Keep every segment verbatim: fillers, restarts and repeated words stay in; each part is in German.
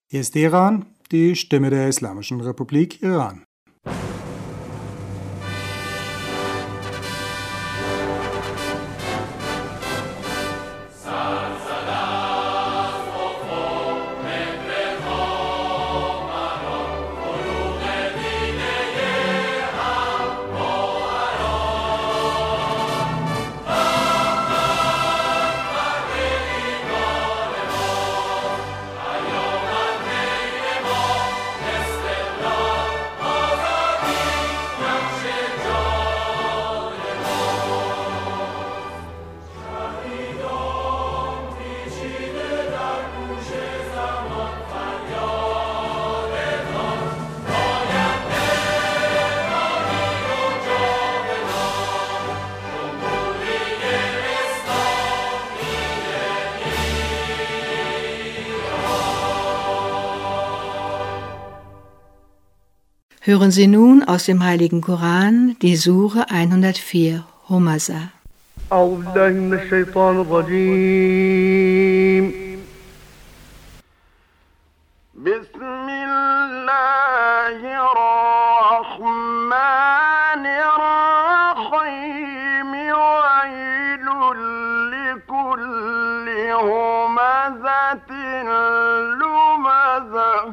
Hier ist Teheran, die Stimme der Islamischen Republik Iran. Hören Sie nun aus dem Heiligen Koran die Sure hundertvier, Humaza. أعوذ بالله من الشيطان الرجيم بسم الله الرحمن الرحيم ويل لكل همزة لمزة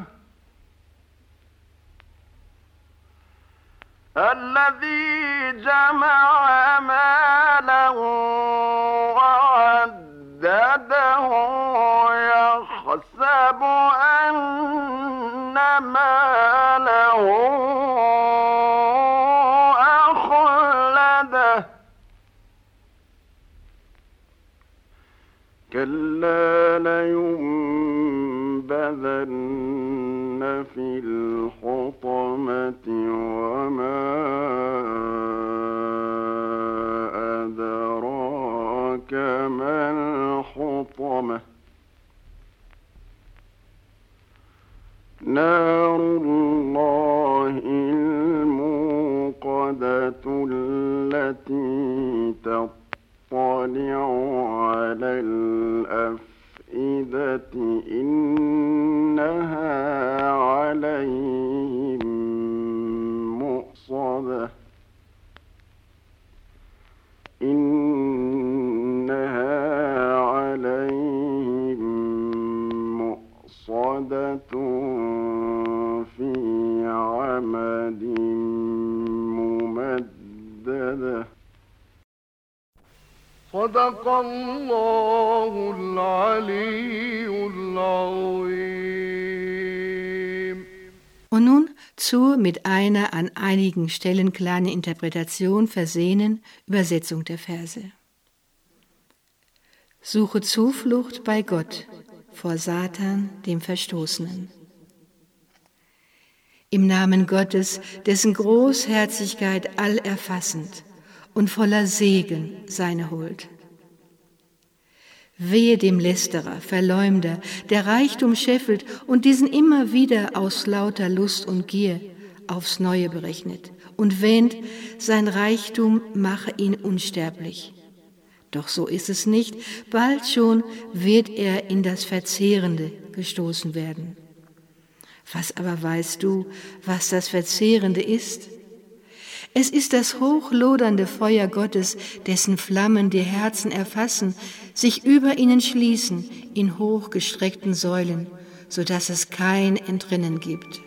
الذي جمع مالا وعدده يحسب أن ماله أخلده كلا لينبذن في الحطمة وما أدراك ما الحطمة نار الله الموقدة التي تطلع على الأفئدة إنها عليهم مؤصدة إنها عليهم مؤصدة في عمد ممددة صدق الله العلي العظيم. Und nun zur mit einer an einigen Stellen kleinen Interpretation versehenen Übersetzung der Verse. Suche Zuflucht bei Gott vor Satan, dem Verstoßenen. Im Namen Gottes, dessen Großherzigkeit allerfassend und voller Segen seine Huld. Wehe dem Lästerer, Verleumder, der Reichtum scheffelt und diesen immer wieder aus lauter Lust und Gier aufs Neue berechnet und wähnt, sein Reichtum mache ihn unsterblich. Doch so ist es nicht, bald schon wird er in das Verzehrende gestoßen werden. Was aber weißt du, was das Verzehrende ist? Es ist das hochlodernde Feuer Gottes, dessen Flammen die Herzen erfassen, sich über ihnen schließen in hochgestreckten Säulen, so dass es kein Entrinnen gibt.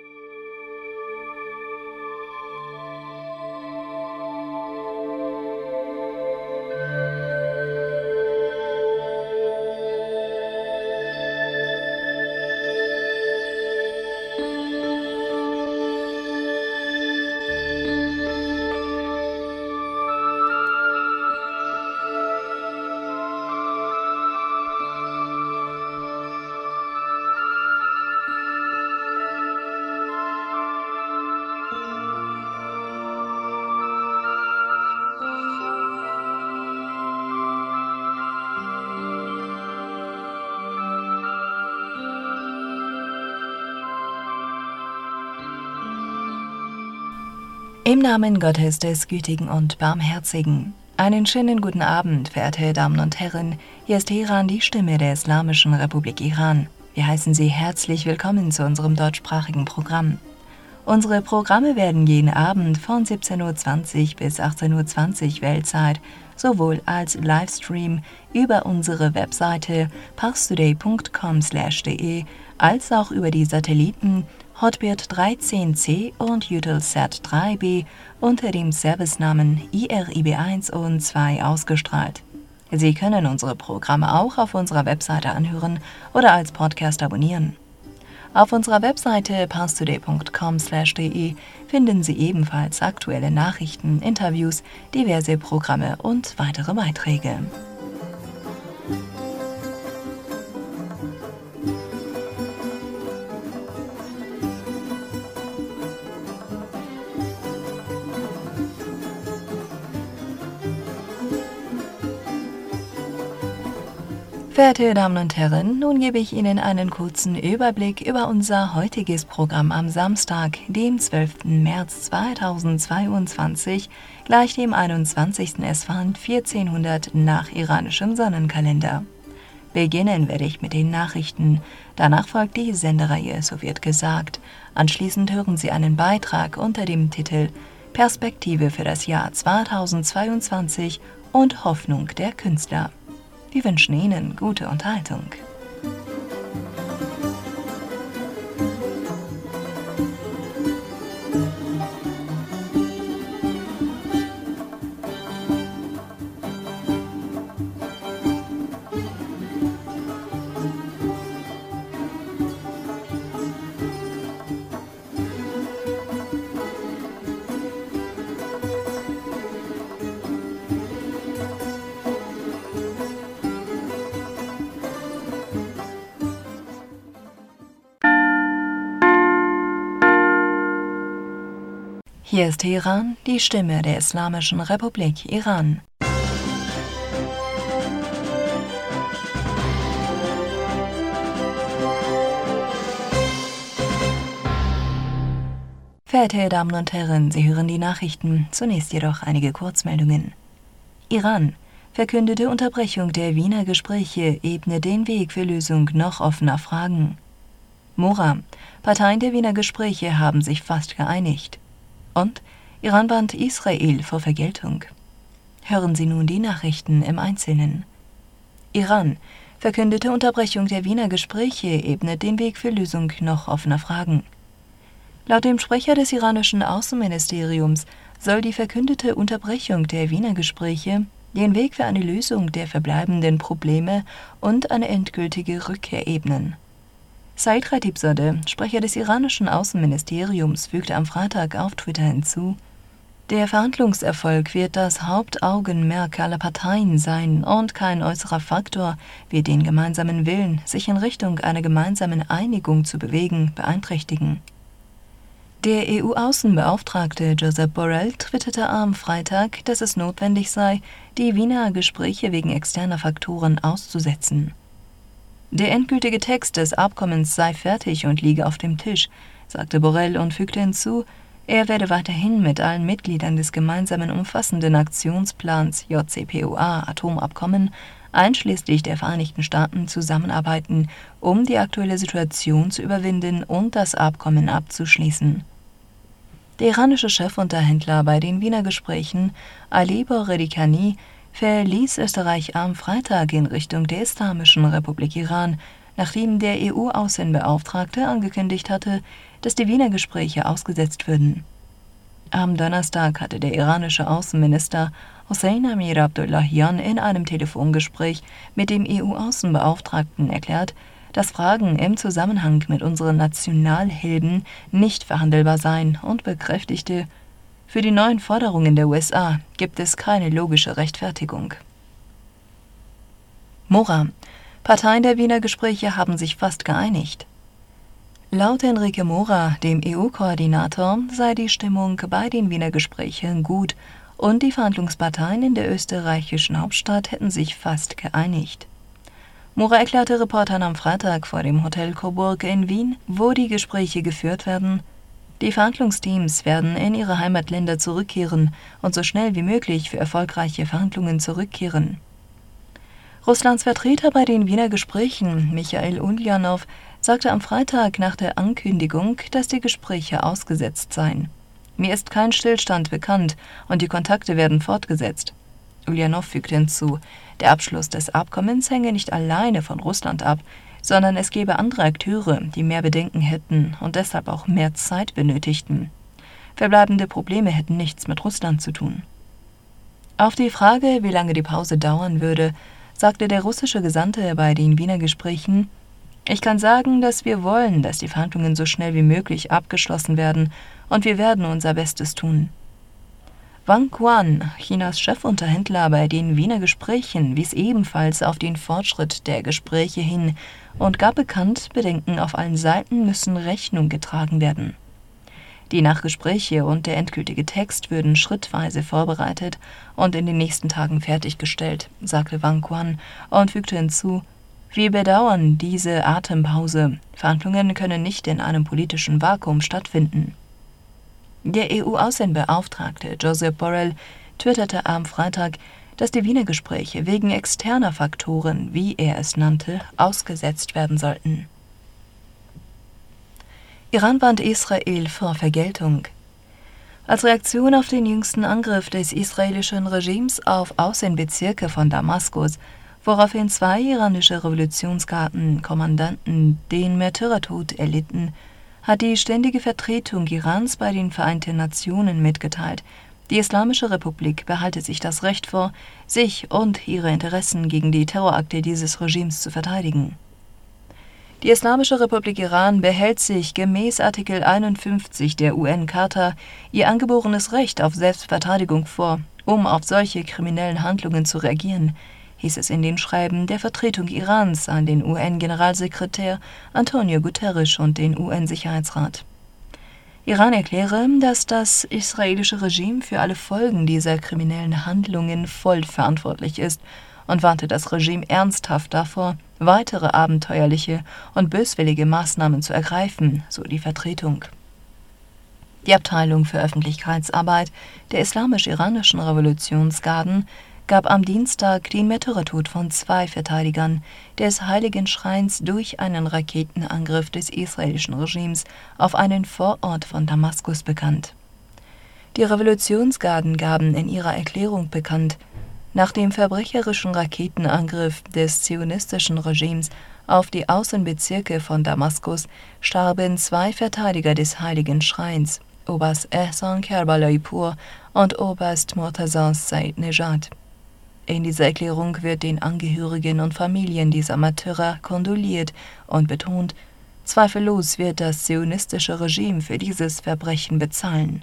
Im Namen Gottes des Gütigen und Barmherzigen. Einen schönen guten Abend, verehrte Damen und Herren. Hier ist Teheran, die Stimme der Islamischen Republik Iran. Wir heißen Sie herzlich willkommen zu unserem deutschsprachigen Programm. Unsere Programme werden jeden Abend von siebzehn Uhr zwanzig bis achtzehn Uhr zwanzig Weltzeit sowohl als Livestream über unsere Webseite parstoday punkt com slash de als auch über die Satelliten Hotbird dreizehn C und Eutelsat drei B unter dem Servicenamen I R I B eins und zwei ausgestrahlt. Sie können unsere Programme auch auf unserer Webseite anhören oder als Podcast abonnieren. Auf unserer Webseite parstoday punkt com slash de finden Sie ebenfalls aktuelle Nachrichten, Interviews, diverse Programme und weitere Beiträge. Verehrte Damen und Herren, nun gebe ich Ihnen einen kurzen Überblick über unser heutiges Programm am Samstag, dem zwölften März zweitausendzweiundzwanzig, gleich dem einundzwanzigsten Esfand vierzehnhundert nach iranischem Sonnenkalender. Beginnen werde ich mit den Nachrichten, danach folgt die Sendereihe So wird gesagt. Anschließend hören Sie einen Beitrag unter dem Titel Perspektive für das Jahr zweitausendzweiundzwanzig und Hoffnung der Künstler. Wir wünschen Ihnen gute Unterhaltung. Hier ist Teheran, die Stimme der Islamischen Republik Iran. Verehrte Damen und Herren, Sie hören die Nachrichten, zunächst jedoch einige Kurzmeldungen. Iran verkündete Unterbrechung der Wiener Gespräche, ebnet den Weg für Lösung noch offener Fragen. Mora, Parteien der Wiener Gespräche haben sich fast geeinigt. Und Iran warnt Israel vor Vergeltung. Hören Sie nun die Nachrichten im Einzelnen. Iran verkündete Unterbrechung der Wiener Gespräche, ebnet den Weg für Lösung noch offener Fragen. Laut dem Sprecher des iranischen Außenministeriums soll die verkündete Unterbrechung der Wiener Gespräche den Weg für eine Lösung der verbleibenden Probleme und eine endgültige Rückkehr ebnen. Said Khatibzadeh, Sprecher des iranischen Außenministeriums, fügte am Freitag auf Twitter hinzu: Der Verhandlungserfolg wird das Hauptaugenmerk aller Parteien sein und kein äußerer Faktor wird den gemeinsamen Willen, sich in Richtung einer gemeinsamen Einigung zu bewegen, beeinträchtigen. Der E U-Außenbeauftragte Josep Borrell twitterte am Freitag, dass es notwendig sei, die Wiener Gespräche wegen externer Faktoren auszusetzen. Der endgültige Text des Abkommens sei fertig und liege auf dem Tisch, sagte Borrell und fügte hinzu, er werde weiterhin mit allen Mitgliedern des gemeinsamen umfassenden Aktionsplans J C P O A Atomabkommen, einschließlich der Vereinigten Staaten, zusammenarbeiten, um die aktuelle Situation zu überwinden und das Abkommen abzuschließen. Der iranische Chefunterhändler bei den Wiener Gesprächen, Ali Boredikani, verließ Österreich am Freitag in Richtung der Islamischen Republik Iran, nachdem der E U-Außenbeauftragte angekündigt hatte, dass die Wiener Gespräche ausgesetzt würden. Am Donnerstag hatte der iranische Außenminister Hossein Amir Abdullahian in einem Telefongespräch mit dem E U-Außenbeauftragten erklärt, dass Fragen im Zusammenhang mit unseren Nationalhelden nicht verhandelbar seien und bekräftigte, für die neuen Forderungen der U S A gibt es keine logische Rechtfertigung. Mora, Parteien der Wiener Gespräche haben sich fast geeinigt. Laut Enrique Mora, dem E U-Koordinator, sei die Stimmung bei den Wiener Gesprächen gut und die Verhandlungsparteien in der österreichischen Hauptstadt hätten sich fast geeinigt. Mora erklärte Reportern am Freitag vor dem Hotel Coburg in Wien, wo die Gespräche geführt werden, die Verhandlungsteams werden in ihre Heimatländer zurückkehren und so schnell wie möglich für erfolgreiche Verhandlungen zurückkehren. Russlands Vertreter bei den Wiener Gesprächen, Michail Uljanow, sagte am Freitag nach der Ankündigung, dass die Gespräche ausgesetzt seien. Mir ist kein Stillstand bekannt und die Kontakte werden fortgesetzt. Uljanow fügte hinzu, der Abschluss des Abkommens hänge nicht alleine von Russland ab, sondern es gebe andere Akteure, die mehr Bedenken hätten und deshalb auch mehr Zeit benötigten. Verbleibende Probleme hätten nichts mit Russland zu tun. Auf die Frage, wie lange die Pause dauern würde, sagte der russische Gesandte bei den Wiener Gesprächen: Ich kann sagen, dass wir wollen, dass die Verhandlungen so schnell wie möglich abgeschlossen werden, und wir werden unser Bestes tun. Wang Quan, Chinas Chefunterhändler bei den Wiener Gesprächen, wies ebenfalls auf den Fortschritt der Gespräche hin und gab bekannt, Bedenken auf allen Seiten müssen Rechnung getragen werden. Die Nachgespräche und der endgültige Text würden schrittweise vorbereitet und in den nächsten Tagen fertiggestellt, sagte Wang Quan und fügte hinzu: Wir bedauern diese Atempause. Verhandlungen können nicht in einem politischen Vakuum stattfinden. Der E U-Außenbeauftragte Josep Borrell twitterte am Freitag, dass die Wiener Gespräche wegen externer Faktoren, wie er es nannte, ausgesetzt werden sollten. Iran warnt Israel vor Vergeltung. Als Reaktion auf den jüngsten Angriff des israelischen Regimes auf Außenbezirke von Damaskus, woraufhin zwei iranische Revolutionsgarden-Kommandanten den Märtyrertod erlitten, hat die ständige Vertretung Irans bei den Vereinten Nationen mitgeteilt, die Islamische Republik behalte sich das Recht vor, sich und ihre Interessen gegen die Terrorakte dieses Regimes zu verteidigen. Die Islamische Republik Iran behält sich gemäß Artikel einundfünfzig der U N-Charta ihr angeborenes Recht auf Selbstverteidigung vor, um auf solche kriminellen Handlungen zu reagieren, hieß es in dem Schreiben der Vertretung Irans an den U N-Generalsekretär Antonio Guterres und den U N-Sicherheitsrat. Iran erkläre, dass das israelische Regime für alle Folgen dieser kriminellen Handlungen voll verantwortlich ist und warnte das Regime ernsthaft davor, weitere abenteuerliche und böswillige Maßnahmen zu ergreifen, so die Vertretung. Die Abteilung für Öffentlichkeitsarbeit der islamisch-iranischen Revolutionsgarden gab am Dienstag den Märtyrertod von zwei Verteidigern des Heiligen Schreins durch einen Raketenangriff des israelischen Regimes auf einen Vorort von Damaskus bekannt. Die Revolutionsgarden gaben in ihrer Erklärung bekannt, nach dem verbrecherischen Raketenangriff des zionistischen Regimes auf die Außenbezirke von Damaskus starben zwei Verteidiger des Heiligen Schreins, Oberst Ehsan Kerbalaipur und Oberst Murtaza Said Nejad. In dieser Erklärung wird den Angehörigen und Familien dieser Märtyrer kondoliert und betont, zweifellos wird das zionistische Regime für dieses Verbrechen bezahlen.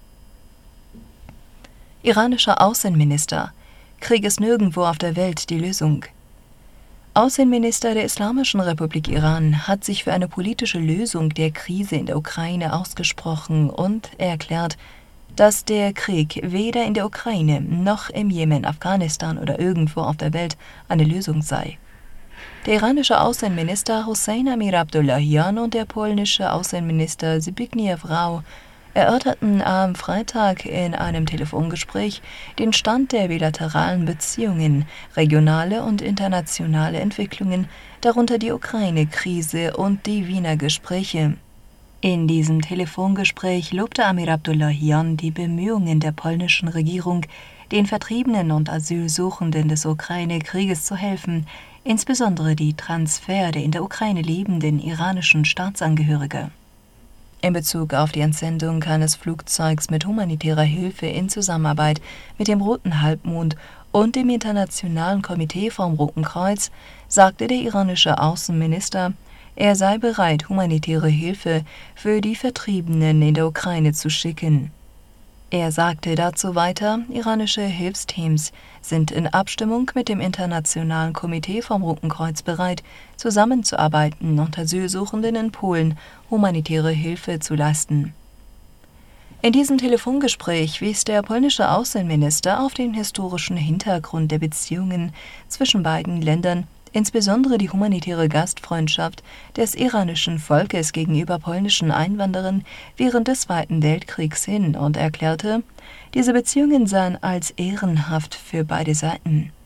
Iranischer Außenminister: Krieg ist nirgendwo auf der Welt die Lösung. Außenminister der Islamischen Republik Iran hat sich für eine politische Lösung der Krise in der Ukraine ausgesprochen und erklärt, dass der Krieg weder in der Ukraine noch im Jemen, Afghanistan oder irgendwo auf der Welt eine Lösung sei. Der iranische Außenminister Hossein Amir Abdullahian und der polnische Außenminister Zbigniew Rau erörterten am Freitag in einem Telefongespräch den Stand der bilateralen Beziehungen, regionale und internationale Entwicklungen, darunter die Ukraine-Krise und die Wiener Gespräche. In diesem Telefongespräch lobte Amir Abdullahian die Bemühungen der polnischen Regierung, den Vertriebenen und Asylsuchenden des Ukraine-Krieges zu helfen, insbesondere die Transfer der in der Ukraine lebenden iranischen Staatsangehörige. In Bezug auf die Entsendung eines Flugzeugs mit humanitärer Hilfe in Zusammenarbeit mit dem Roten Halbmond und dem Internationalen Komitee vom Roten Kreuz sagte der iranische Außenminister, er sei bereit, humanitäre Hilfe für die Vertriebenen in der Ukraine zu schicken. Er sagte dazu weiter, iranische Hilfsteams sind in Abstimmung mit dem Internationalen Komitee vom Roten Kreuz bereit, zusammenzuarbeiten und Asylsuchenden in Polen humanitäre Hilfe zu leisten. In diesem Telefongespräch wies der polnische Außenminister auf den historischen Hintergrund der Beziehungen zwischen beiden Ländern, insbesondere die humanitäre Gastfreundschaft des iranischen Volkes gegenüber polnischen Einwanderern während des Zweiten Weltkriegs hin und erklärte, diese Beziehungen seien als ehrenhaft für beide Seiten.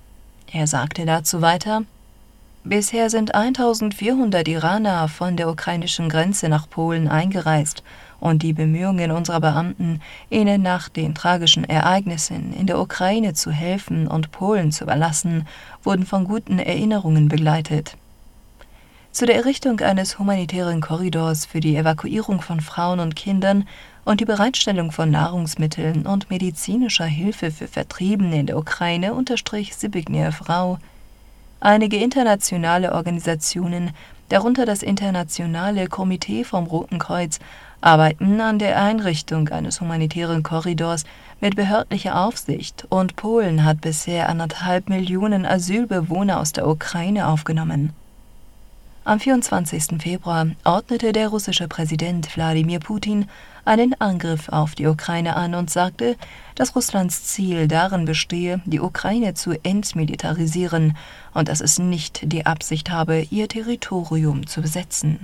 Er sagte dazu weiter: Bisher sind eintausendvierhundert Iraner von der ukrainischen Grenze nach Polen eingereist und die Bemühungen unserer Beamten, ihnen nach den tragischen Ereignissen in der Ukraine zu helfen und Polen zu überlassen, wurden von guten Erinnerungen begleitet. Zu der Errichtung eines humanitären Korridors für die Evakuierung von Frauen und Kindern und die Bereitstellung von Nahrungsmitteln und medizinischer Hilfe für Vertriebene in der Ukraine unterstrich Zbigniew Rau: Einige internationale Organisationen, darunter das Internationale Komitee vom Roten Kreuz, arbeiten an der Einrichtung eines humanitären Korridors mit behördlicher Aufsicht, und Polen hat bisher anderthalb Millionen Asylbewohner aus der Ukraine aufgenommen. Am vierundzwanzigsten Februar ordnete der russische Präsident Wladimir Putin einen Angriff auf die Ukraine an und sagte, dass Russlands Ziel darin bestehe, die Ukraine zu entmilitarisieren und dass es nicht die Absicht habe, ihr Territorium zu besetzen.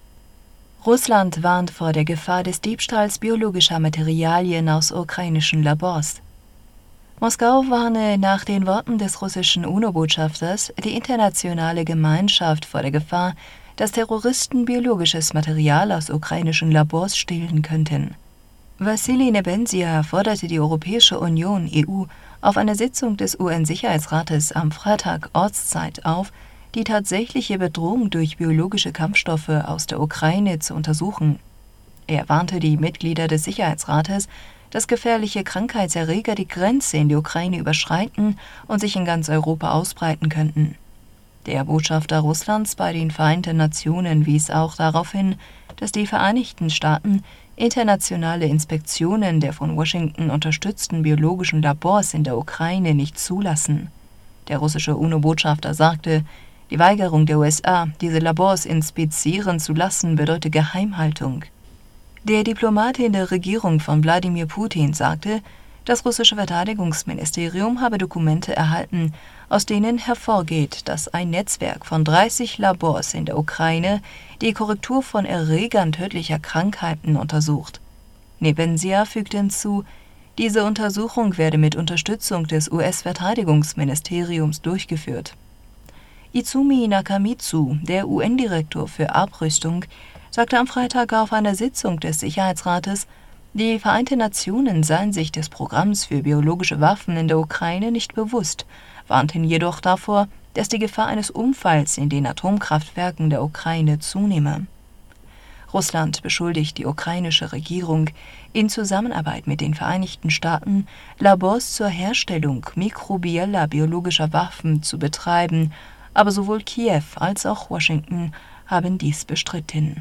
Russland warnt vor der Gefahr des Diebstahls biologischer Materialien aus ukrainischen Labors. Moskau warne nach den Worten des russischen UNO-Botschafters die internationale Gemeinschaft vor der Gefahr, dass Terroristen biologisches Material aus ukrainischen Labors stehlen könnten. Wassili Nebenzia forderte die Europäische Union E U auf einer Sitzung des U N-Sicherheitsrates am Freitag Ortszeit auf, die tatsächliche Bedrohung durch biologische Kampfstoffe aus der Ukraine zu untersuchen. Er warnte die Mitglieder des Sicherheitsrates, dass gefährliche Krankheitserreger die Grenze in die Ukraine überschreiten und sich in ganz Europa ausbreiten könnten. Der Botschafter Russlands bei den Vereinten Nationen wies auch darauf hin, dass die Vereinigten Staaten internationale Inspektionen der von Washington unterstützten biologischen Labors in der Ukraine nicht zulassen. Der russische UNO-Botschafter sagte, die Weigerung der U S A, diese Labors inspizieren zu lassen, bedeutet Geheimhaltung. Der Diplomat in der Regierung von Wladimir Putin sagte, das russische Verteidigungsministerium habe Dokumente erhalten, aus denen hervorgeht, dass ein Netzwerk von dreißig Labors in der Ukraine die Korrektur von Erregern tödlicher Krankheiten untersucht. Nebenzia fügte hinzu, diese Untersuchung werde mit Unterstützung des U S-Verteidigungsministeriums durchgeführt. Izumi Nakamitsu, der U N-Direktor für Abrüstung, sagte am Freitag auf einer Sitzung des Sicherheitsrates, die Vereinten Nationen seien sich des Programms für biologische Waffen in der Ukraine nicht bewusst, warnten jedoch davor, dass die Gefahr eines Unfalls in den Atomkraftwerken der Ukraine zunehme. Russland beschuldigt die ukrainische Regierung, in Zusammenarbeit mit den Vereinigten Staaten Labors zur Herstellung mikrobieller biologischer Waffen zu betreiben, aber sowohl Kiew als auch Washington haben dies bestritten.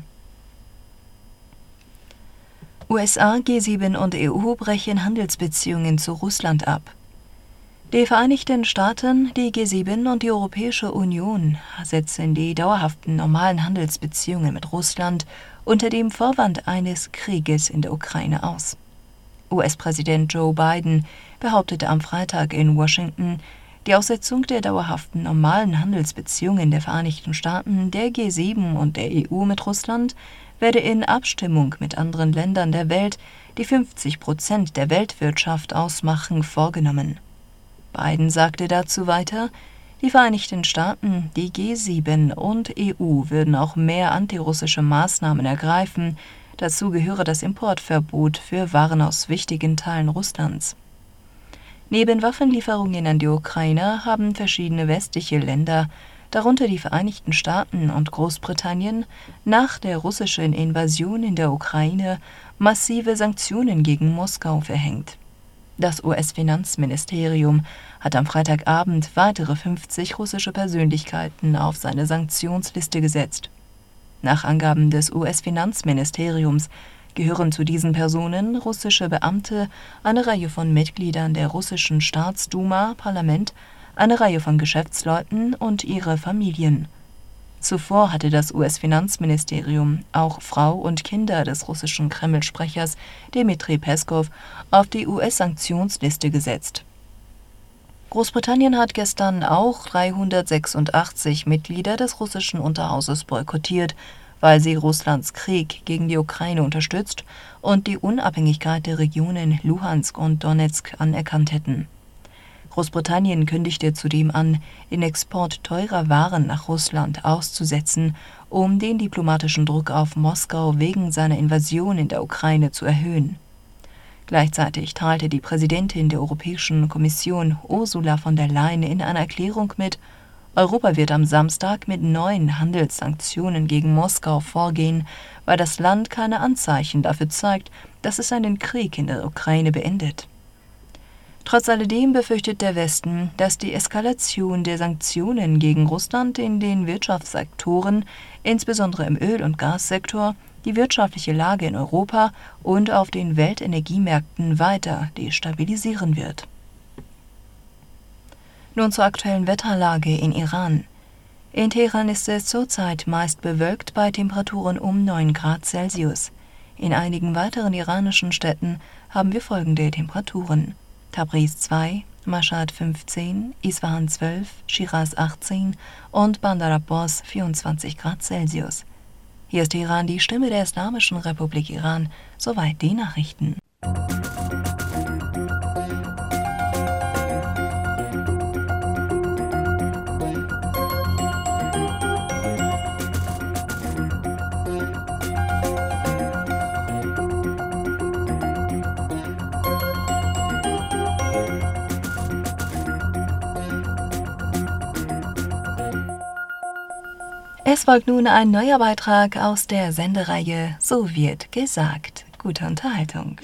U S A, G sieben und E U brechen Handelsbeziehungen zu Russland ab. Die Vereinigten Staaten, die G sieben und die Europäische Union setzen die dauerhaften normalen Handelsbeziehungen mit Russland unter dem Vorwand eines Krieges in der Ukraine aus. U S-Präsident Joe Biden behauptete am Freitag in Washington, die Aussetzung der dauerhaften normalen Handelsbeziehungen der Vereinigten Staaten, der G sieben und der E U mit Russland werde in Abstimmung mit anderen Ländern der Welt, die fünfzig Prozent der Weltwirtschaft ausmachen, vorgenommen. Biden sagte dazu weiter, die Vereinigten Staaten, die G sieben und E U würden auch mehr antirussische Maßnahmen ergreifen, dazu gehöre das Importverbot für Waren aus wichtigen Teilen Russlands. Neben Waffenlieferungen an die Ukraine haben verschiedene westliche Länder, darunter die Vereinigten Staaten und Großbritannien, nach der russischen Invasion in der Ukraine massive Sanktionen gegen Moskau verhängt. Das U S-Finanzministerium hat am Freitagabend weitere fünfzig russische Persönlichkeiten auf seine Sanktionsliste gesetzt. Nach Angaben des U S-Finanzministeriums gehören zu diesen Personen russische Beamte, eine Reihe von Mitgliedern der russischen Staatsduma, Parlament, eine Reihe von Geschäftsleuten und ihre Familien. Zuvor hatte das U S-Finanzministerium auch Frau und Kinder des russischen Kreml-Sprechers Dmitri Peskow auf die U S-Sanktionsliste gesetzt. Großbritannien hat gestern auch dreihundertsechsundachtzig Mitglieder des russischen Unterhauses boykottiert, weil sie Russlands Krieg gegen die Ukraine unterstützt und die Unabhängigkeit der Regionen Luhansk und Donetsk anerkannt hätten. Großbritannien kündigte zudem an, den Export teurer Waren nach Russland auszusetzen, um den diplomatischen Druck auf Moskau wegen seiner Invasion in der Ukraine zu erhöhen. Gleichzeitig teilte die Präsidentin der Europäischen Kommission Ursula von der Leyen in einer Erklärung mit, Europa wird am Samstag mit neuen Handelssanktionen gegen Moskau vorgehen, weil das Land keine Anzeichen dafür zeigt, dass es einen Krieg in der Ukraine beendet. Trotz alledem befürchtet der Westen, dass die Eskalation der Sanktionen gegen Russland in den Wirtschaftssektoren, insbesondere im Öl- und Gassektor, die wirtschaftliche Lage in Europa und auf den Weltenergiemärkten weiter destabilisieren wird. Nun zur aktuellen Wetterlage in Iran. In Teheran ist es zurzeit meist bewölkt bei Temperaturen um neun Grad Celsius. In einigen weiteren iranischen Städten haben wir folgende Temperaturen: Tabriz zwei, Mashhad fünfzehn, Isfahan zwölf, Schiraz achtzehn und Bandar Abbas vierundzwanzig Grad Celsius. Hier ist Teheran, die Stimme der Islamischen Republik Iran. Soweit die Nachrichten. Es folgt nun ein neuer Beitrag aus der Sendereihe So wird gesagt. Gute Unterhaltung.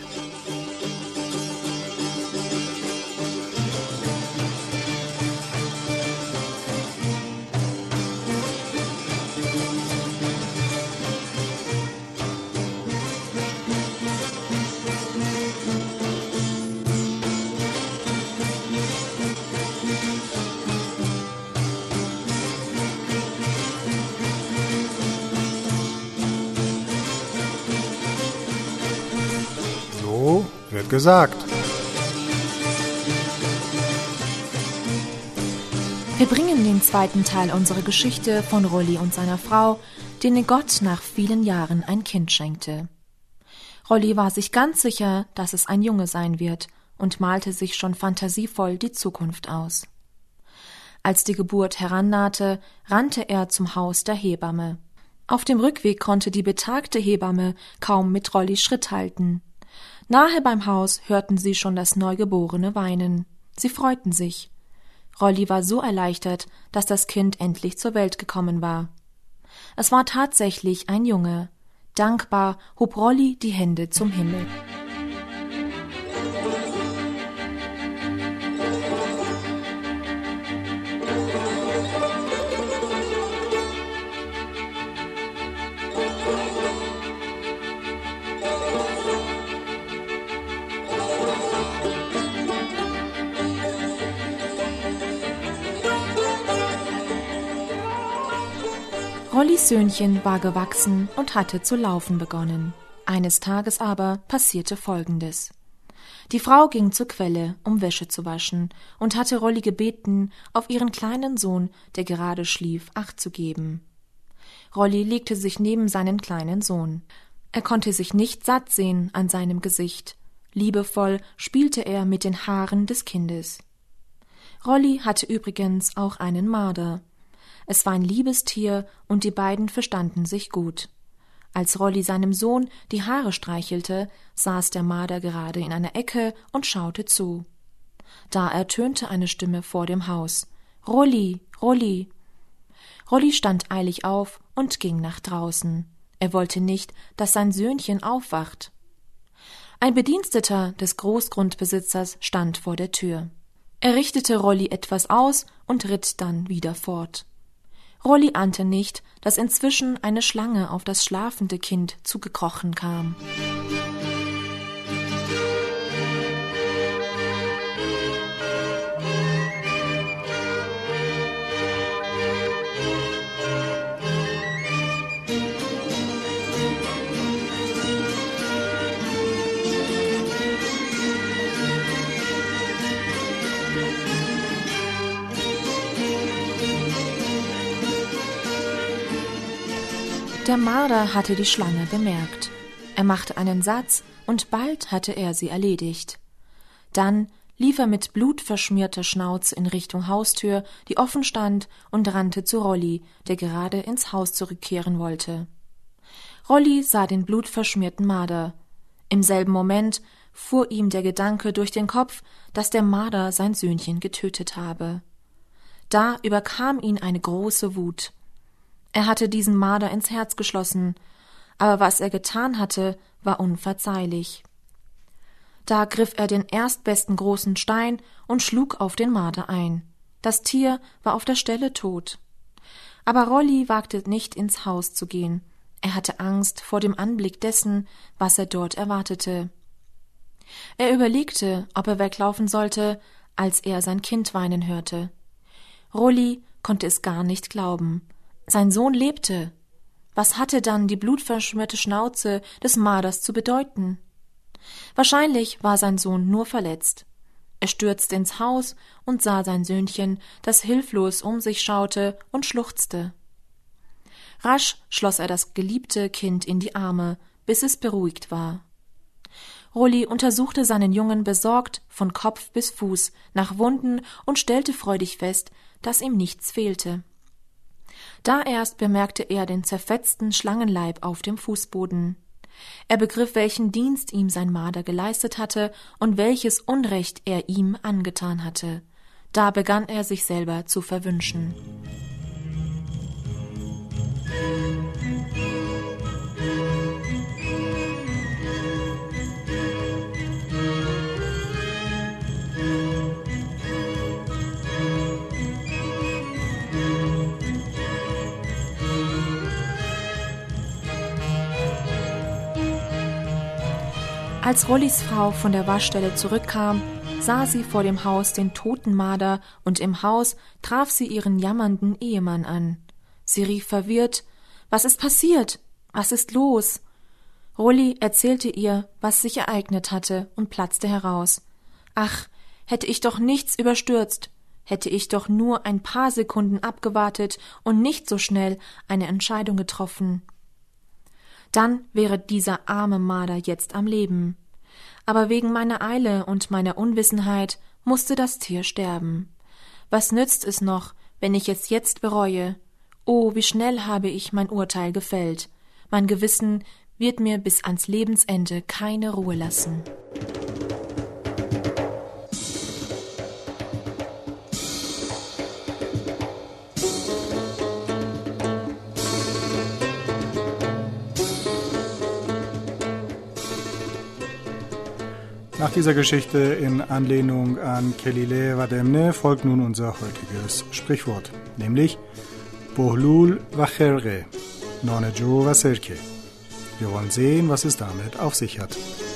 So wird gesagt. Wir bringen den zweiten Teil unserer Geschichte von Rolli und seiner Frau, denen Gott nach vielen Jahren ein Kind schenkte. Rolli war sich ganz sicher, dass es ein Junge sein wird und malte sich schon fantasievoll die Zukunft aus. Als die Geburt herannahte, rannte er zum Haus der Hebamme. Auf dem Rückweg konnte die betagte Hebamme kaum mit Rolli Schritt halten. Nahe beim Haus hörten sie schon das Neugeborene weinen. Sie freuten sich. Rolli war so erleichtert, dass das Kind endlich zur Welt gekommen war. Es war tatsächlich ein Junge. Dankbar hob Rolli die Hände zum Himmel. Rollis Söhnchen war gewachsen und hatte zu laufen begonnen. Eines Tages aber passierte Folgendes. Die Frau ging zur Quelle, um Wäsche zu waschen, und hatte Rolli gebeten, auf ihren kleinen Sohn, der gerade schlief, Acht zu geben. Rolli legte sich neben seinen kleinen Sohn. Er konnte sich nicht satt sehen an seinem Gesicht. Liebevoll spielte er mit den Haaren des Kindes. Rolli hatte übrigens auch einen Marder. Es war ein liebes Tier und die beiden verstanden sich gut. Als Rolli seinem Sohn die Haare streichelte, saß der Marder gerade in einer Ecke und schaute zu. Da ertönte eine Stimme vor dem Haus. »Rolli, Rolli!« Rolli stand eilig auf und ging nach draußen. Er wollte nicht, dass sein Söhnchen aufwacht. Ein Bediensteter des Großgrundbesitzers stand vor der Tür. Er richtete Rolli etwas aus und ritt dann wieder fort. Rolli ahnte nicht, dass inzwischen eine Schlange auf das schlafende Kind zugekrochen kam. Der Marder hatte die Schlange bemerkt. Er machte einen Satz, und bald hatte er sie erledigt. Dann lief er mit blutverschmierter Schnauze in Richtung Haustür, die offen stand, und rannte zu Rolli, der gerade ins Haus zurückkehren wollte. Rolli sah den blutverschmierten Marder. Im selben Moment fuhr ihm der Gedanke durch den Kopf, dass der Marder sein Söhnchen getötet habe. Da überkam ihn eine große Wut. Er hatte diesen Marder ins Herz geschlossen, aber was er getan hatte, war unverzeihlich. Da griff er den erstbesten großen Stein und schlug auf den Marder ein. Das Tier war auf der Stelle tot. Aber Rolli wagte nicht, ins Haus zu gehen. Er hatte Angst vor dem Anblick dessen, was er dort erwartete. Er überlegte, ob er weglaufen sollte, als er sein Kind weinen hörte. Rolli konnte es gar nicht glauben. Sein Sohn lebte. Was hatte dann die blutverschmierte Schnauze des Marders zu bedeuten? Wahrscheinlich war sein Sohn nur verletzt. Er stürzte ins Haus und sah sein Söhnchen, das hilflos um sich schaute und schluchzte. Rasch schloss er das geliebte Kind in die Arme, bis es beruhigt war. Rolli untersuchte seinen Jungen besorgt von Kopf bis Fuß nach Wunden und stellte freudig fest, dass ihm nichts fehlte. Da erst bemerkte er den zerfetzten Schlangenleib auf dem Fußboden. Er begriff, welchen Dienst ihm sein Marder geleistet hatte und welches Unrecht er ihm angetan hatte. Da begann er sich selber zu verwünschen. Als Rollis Frau von der Waschstelle zurückkam, sah sie vor dem Haus den toten Marder und im Haus traf sie ihren jammernden Ehemann an. Sie rief verwirrt: »Was ist passiert? Was ist los?« Rolli erzählte ihr, was sich ereignet hatte, und platzte heraus. »Ach, hätte ich doch nichts überstürzt, hätte ich doch nur ein paar Sekunden abgewartet und nicht so schnell eine Entscheidung getroffen. Dann wäre dieser arme Marder jetzt am Leben. Aber wegen meiner Eile und meiner Unwissenheit musste das Tier sterben. Was nützt es noch, wenn ich es jetzt bereue? Oh, wie schnell habe ich mein Urteil gefällt. Mein Gewissen wird mir bis ans Lebensende keine Ruhe lassen.« Nach dieser Geschichte in Anlehnung an Kelile Vademne folgt nun unser heutiges Sprichwort, nämlich Bohlul Vacherge, Nonejo Vaserke. Wir wollen sehen, was es damit auf sich hat.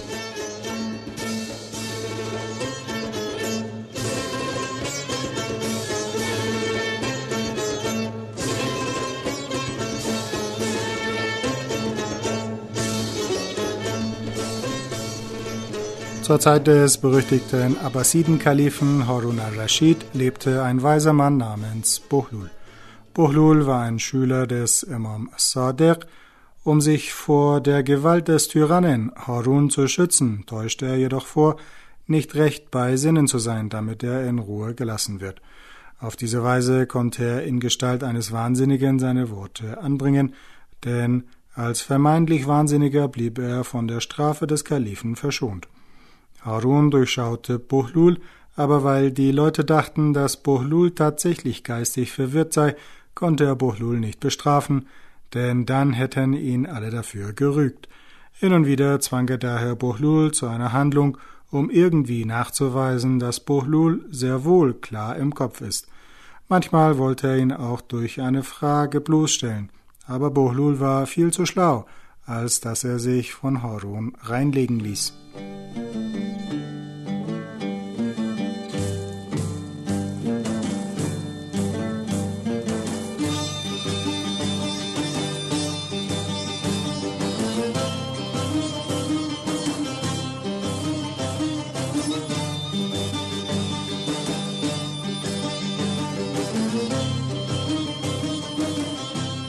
Zur Zeit des berüchtigten Abbasiden-Kalifen Harun al-Raschid lebte ein weiser Mann namens Bohlul. Bohlul war ein Schüler des Imam Sadiq. Um sich vor der Gewalt des Tyrannen Harun zu schützen, täuschte er jedoch vor, nicht recht bei Sinnen zu sein, damit er in Ruhe gelassen wird. Auf diese Weise konnte er in Gestalt eines Wahnsinnigen seine Worte anbringen, denn als vermeintlich Wahnsinniger blieb er von der Strafe des Kalifen verschont. Harun durchschaute Bohlul, aber weil die Leute dachten, dass Bohlul tatsächlich geistig verwirrt sei, konnte er Bohlul nicht bestrafen, denn dann hätten ihn alle dafür gerügt. Hin und wieder zwang er daher Bohlul zu einer Handlung, um irgendwie nachzuweisen, dass Bohlul sehr wohl klar im Kopf ist. Manchmal wollte er ihn auch durch eine Frage bloßstellen, aber Bohlul war viel zu schlau, als dass er sich von Harun reinlegen ließ.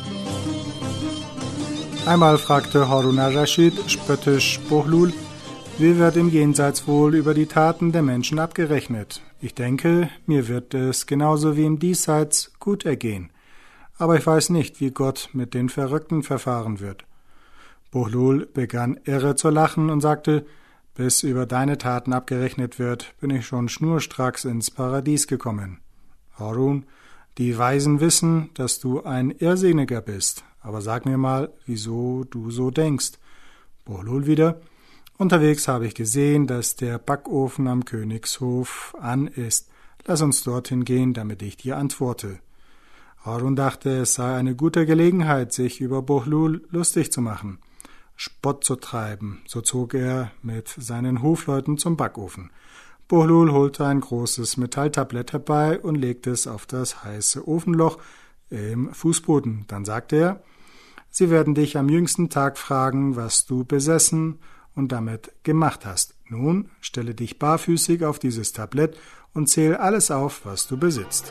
Einmal fragte Harun al-Raschid spöttisch Bohlul: Wie wird im Jenseits wohl über die Taten der Menschen abgerechnet? Ich denke, mir wird es genauso wie im Diesseits gut ergehen. Aber ich weiß nicht, wie Gott mit den Verrückten verfahren wird. Behlul begann irre zu lachen und sagte, bis über deine Taten abgerechnet wird, bin ich schon schnurstracks ins Paradies gekommen. Harun, die Weisen wissen, dass du ein Irrsinniger bist, aber sag mir mal, wieso du so denkst. Behlul wieder, unterwegs habe ich gesehen, dass der Backofen am Königshof an ist. Lass uns dorthin gehen, damit ich dir antworte. Harun dachte, es sei eine gute Gelegenheit, sich über Behlul lustig zu machen, Spott zu treiben. So zog er mit seinen Hofleuten zum Backofen. Behlul holte ein großes Metalltablett herbei und legte es auf das heiße Ofenloch im Fußboden. Dann sagte er, sie werden dich am jüngsten Tag fragen, was du besessen und damit gemacht hast. Nun stelle dich barfüßig auf dieses Tablett und zähl alles auf, was du besitzt.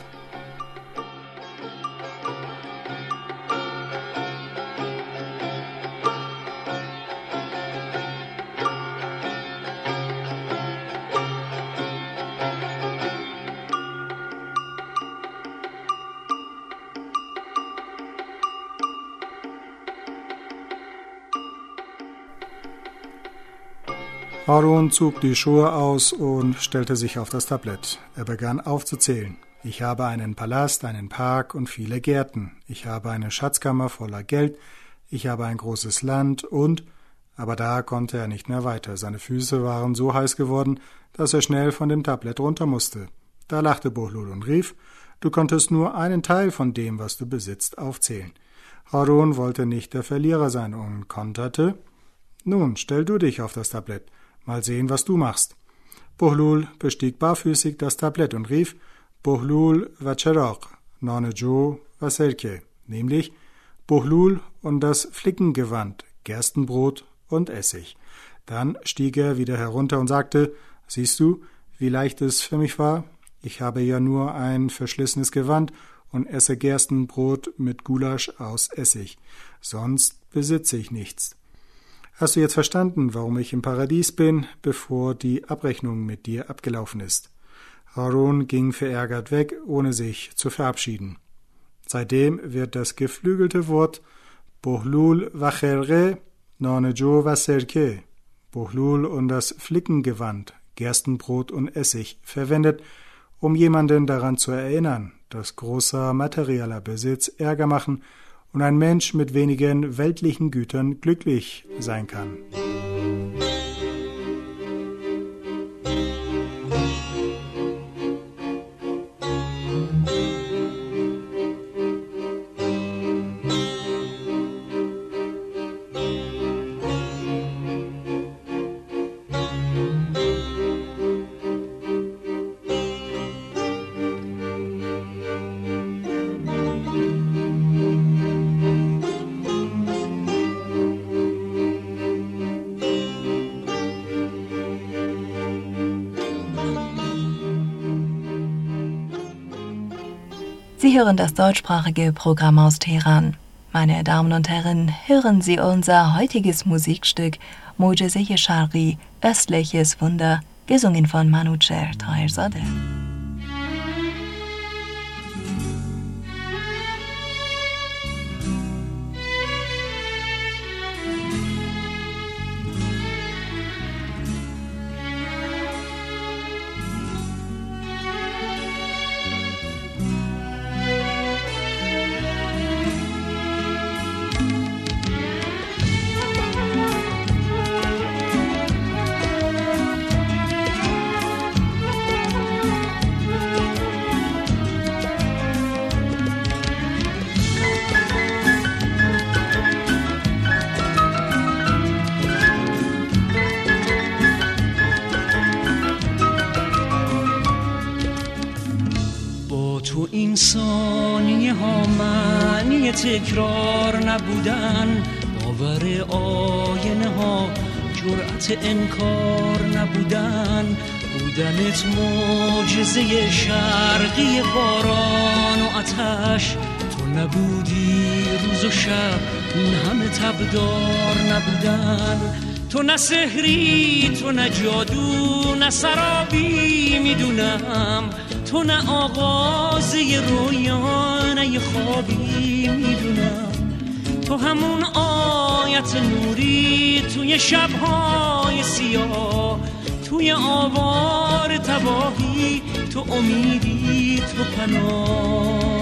Harun zog die Schuhe aus und stellte sich auf das Tablett. Er begann aufzuzählen. Ich habe einen Palast, einen Park und viele Gärten. Ich habe eine Schatzkammer voller Geld. Ich habe ein großes Land und... Aber da konnte er nicht mehr weiter. Seine Füße waren so heiß geworden, dass er schnell von dem Tablett runter musste. Da lachte Behlul und rief, du konntest nur einen Teil von dem, was du besitzt, aufzählen. Harun wollte nicht der Verlierer sein und konterte, nun, stell du dich auf das Tablett. Mal sehen, was du machst. Behlul bestieg barfüßig das Tablett und rief, Behlul va Cheraq, Nane Jo va Serke, nämlich Behlul und das Flickengewand, Gerstenbrot und Essig. Dann stieg er wieder herunter und sagte, siehst du, wie leicht es für mich war? Ich habe ja nur ein verschlissenes Gewand und esse Gerstenbrot mit Gulasch aus Essig. Sonst besitze ich nichts. Hast du jetzt verstanden, warum ich im Paradies bin, bevor die Abrechnung mit dir abgelaufen ist? Harun ging verärgert weg, ohne sich zu verabschieden. Seitdem wird das geflügelte Wort Behlul va Cheraqe, Nane Jo va Serke, Behlul und das Flickengewand, Gerstenbrot und Essig verwendet, um jemanden daran zu erinnern, dass großer materieller Besitz Ärger machen und ein Mensch mit wenigen weltlichen Gütern glücklich sein kann. Sie hören das deutschsprachige Programm aus Teheran. Meine Damen und Herren, hören Sie unser heutiges Musikstück Mucize-i Sharqi, östliches Wunder, gesungen von Manucher Taherzadeh. ثانیه ها معنی تکرار نبودن، باور آینه ها جرأت انکار نبودن، بودنت معجزه شرقی باران و آتش، تو نبودی روز و شب این همه تبدار نبودن، تو نه سحری تو نه جادو نه سرابی میدونم، تو نه آغاز یه رویا نه یه خوابی میدونم، تو همون آیت نوری توی شبهای سیاه، توی آوار تباهی تو امیدی تو پناه.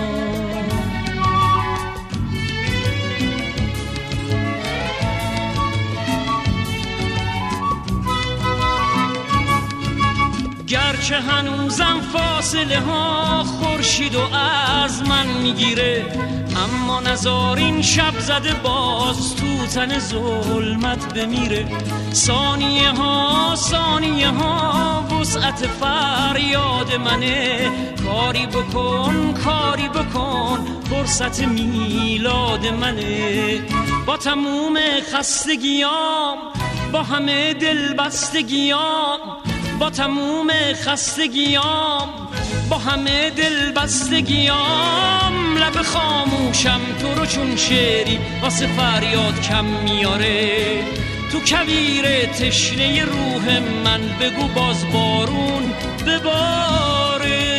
گرچه هنوزم فاصله ها خورشید و از من میگیره، اما نزار این شب زده باز تو تن ظلمت بمیره. ثانیه ها ثانیه ها وسعت فریاد منه، کاری بکن کاری بکن فرصت میلاد منه. با تموم خستگیام با همه دلبستگیام، با تموم خستگیام با همه دلبستگیام، لب خاموشم تو رو چون شعری واسه فریاد کم میاره. تو کویر تشنه روح من بگو باز بارون بباره.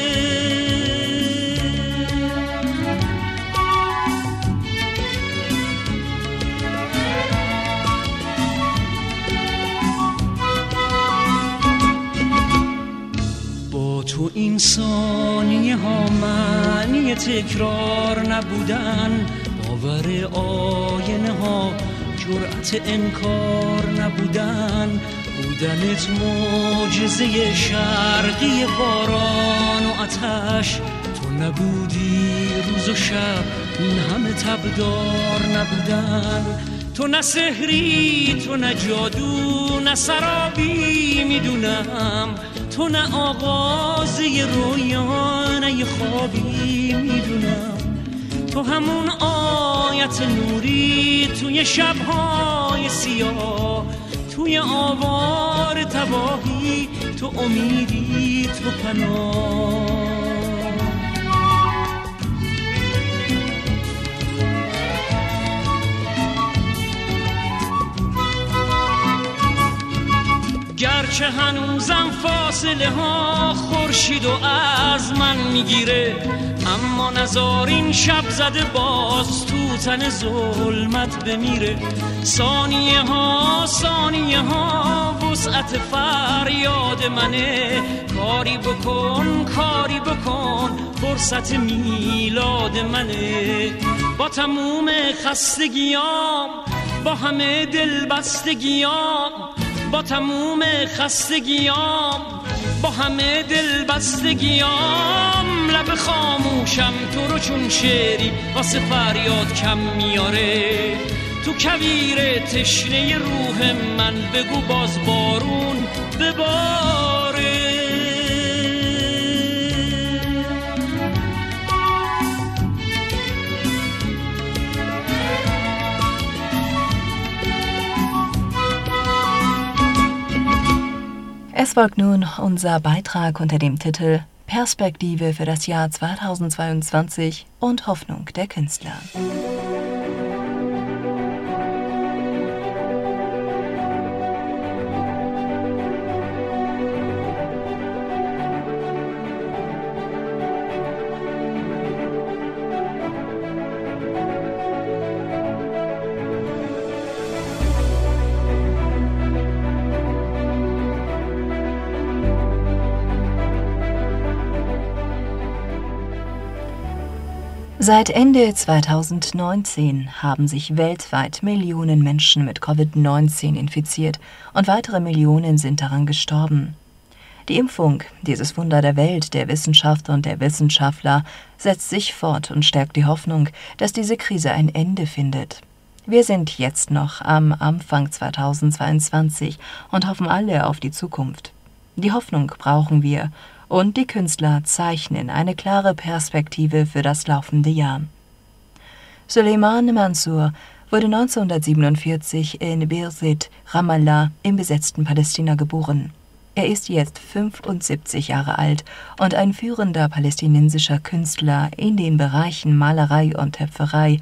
تو این ثانیه ها معنی تکرار نبودن، باور آینه ها جرأت انکار نبودن، بودنت معجزه شرقی باران و آتش، تو نبودی روز و شب این همه تبدار نبودن، تو نه سحری تو نه جادو نه سرابی میدونم، تو نه آغاز یه رویا نه یه خوابی میدونم، تو همون آیت نوری توی شبهای سیاه، توی آوار تباهی تو امیدی تو پناه. گرچه هنوزم فاصله ها خورشید و از من میگیره، اما نزار این شب زده باز تو تن ظلمت بمیره. ثانیه ها ثانیه ها وسعت فریاد منه، کاری بکن کاری بکن فرصت میلاد منه. با تموم خستگیام با همه دلبستگیام، با تموم خستگیام با همه دلبستگیام، لب خاموشم تو رو چون شعری واسه فریاد کم میاره. تو کویر تشنه روح من بگو باز بارون بباره. Es folgt nun unser Beitrag unter dem Titel Perspektive für das Jahr zweitausendzweiundzwanzig und Hoffnung der Künstler. Seit Ende zweitausendneunzehn haben sich weltweit Millionen Menschen mit Covid neunzehn infiziert und weitere Millionen sind daran gestorben. Die Impfung, dieses Wunder der Welt, der Wissenschaft und der Wissenschaftler, setzt sich fort und stärkt die Hoffnung, dass diese Krise ein Ende findet. Wir sind jetzt noch am Anfang zweitausendzweiundzwanzig und hoffen alle auf die Zukunft. Die Hoffnung brauchen wir. Und die Künstler zeichnen eine klare Perspektive für das laufende Jahr. Suleiman Mansour wurde neunzehnhundertsiebenundvierzig in Birzeit, Ramallah im besetzten Palästina geboren. Er ist jetzt fünfundsiebzig Jahre alt und ein führender palästinensischer Künstler in den Bereichen Malerei und Töpferei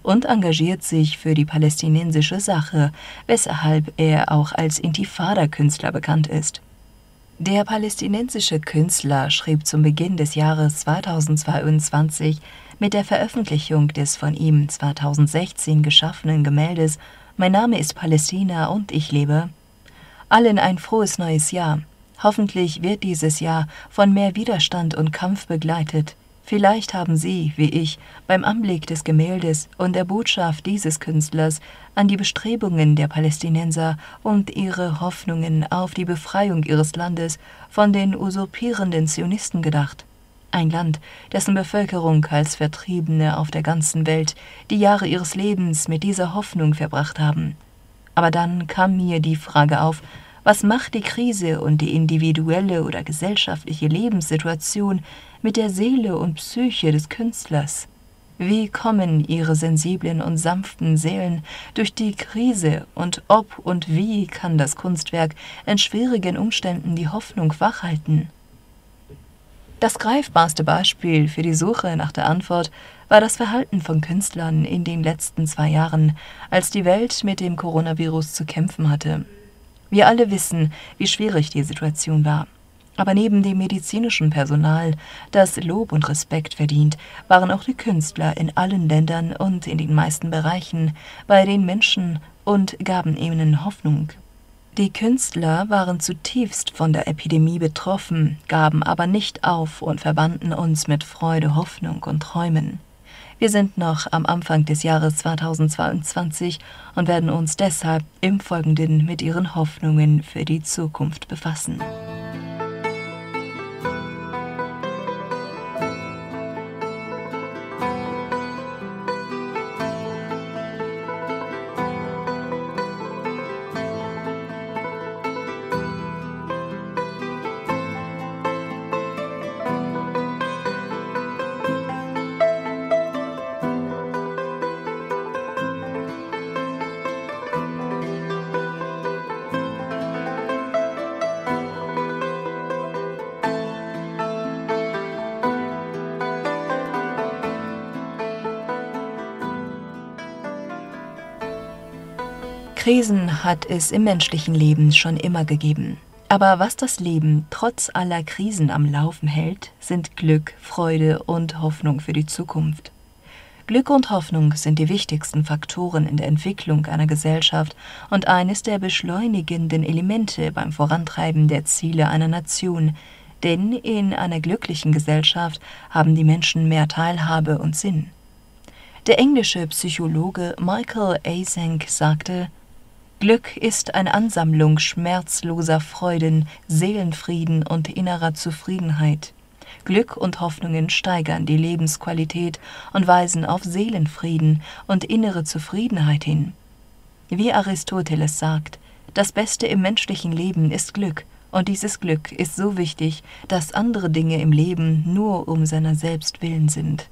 und engagiert sich für die palästinensische Sache, weshalb er auch als Intifada-Künstler bekannt ist. Der palästinensische Künstler schrieb zum Beginn des Jahres zweitausendzweiundzwanzig mit der Veröffentlichung des von ihm zweitausendsechzehn geschaffenen Gemäldes »Mein Name ist Palästina und ich lebe« allen ein frohes neues Jahr. Hoffentlich wird dieses Jahr von mehr Widerstand und Kampf begleitet. Vielleicht haben Sie, wie ich, beim Anblick des Gemäldes und der Botschaft dieses Künstlers an die Bestrebungen der Palästinenser und ihre Hoffnungen auf die Befreiung ihres Landes von den usurpierenden Zionisten gedacht. Ein Land, dessen Bevölkerung als Vertriebene auf der ganzen Welt die Jahre ihres Lebens mit dieser Hoffnung verbracht haben. Aber dann kam mir die Frage auf, was macht die Krise und die individuelle oder gesellschaftliche Lebenssituation mit der Seele und Psyche des Künstlers? Wie kommen ihre sensiblen und sanften Seelen durch die Krise und ob und wie kann das Kunstwerk in schwierigen Umständen die Hoffnung wachhalten? Das greifbarste Beispiel für die Suche nach der Antwort war das Verhalten von Künstlern in den letzten zwei Jahren, als die Welt mit dem Coronavirus zu kämpfen hatte. Wir alle wissen, wie schwierig die Situation war. Aber neben dem medizinischen Personal, das Lob und Respekt verdient, waren auch die Künstler in allen Ländern und in den meisten Bereichen bei den Menschen und gaben ihnen Hoffnung. Die Künstler waren zutiefst von der Epidemie betroffen, gaben aber nicht auf und verbanden uns mit Freude, Hoffnung und Träumen. Wir sind noch am Anfang des Jahres zweitausendzweiundzwanzig und werden uns deshalb im Folgenden mit ihren Hoffnungen für die Zukunft befassen. Krisen hat es im menschlichen Leben schon immer gegeben. Aber was das Leben trotz aller Krisen am Laufen hält, sind Glück, Freude und Hoffnung für die Zukunft. Glück und Hoffnung sind die wichtigsten Faktoren in der Entwicklung einer Gesellschaft und eines der beschleunigenden Elemente beim Vorantreiben der Ziele einer Nation. Denn in einer glücklichen Gesellschaft haben die Menschen mehr Teilhabe und Sinn. Der englische Psychologe Michael Eysenck sagte: Glück ist eine Ansammlung schmerzloser Freuden, Seelenfrieden und innerer Zufriedenheit. Glück und Hoffnungen steigern die Lebensqualität und weisen auf Seelenfrieden und innere Zufriedenheit hin. Wie Aristoteles sagt, das Beste im menschlichen Leben ist Glück, und dieses Glück ist so wichtig, dass andere Dinge im Leben nur um seiner selbst willen sind.